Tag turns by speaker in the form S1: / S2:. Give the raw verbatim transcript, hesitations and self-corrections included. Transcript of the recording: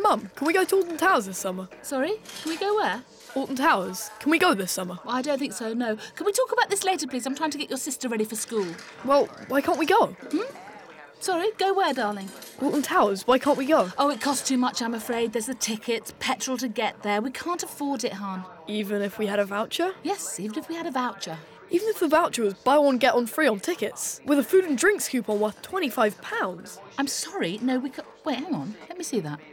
S1: Mum, can we go to Alton Towers this summer?
S2: Sorry? Can we go where?
S1: Alton Towers. Can we go this summer?
S2: Well, I don't think so, no. Can we talk about this later, please? I'm trying to get your sister ready for school.
S1: Well, why can't we go?
S2: Hmm? Sorry, go where, darling?
S1: Alton Towers, why can't we go?
S2: Oh, it costs too much, I'm afraid. There's the tickets, petrol to get there. We can't afford it, hon.
S1: Even if we had a voucher?
S2: Yes, even if we had a voucher.
S1: Even if the voucher was buy one, get one free on tickets, with a food and drinks coupon worth twenty-five pounds.
S2: I'm sorry, no, we can't... Wait, hang on. Let me see that.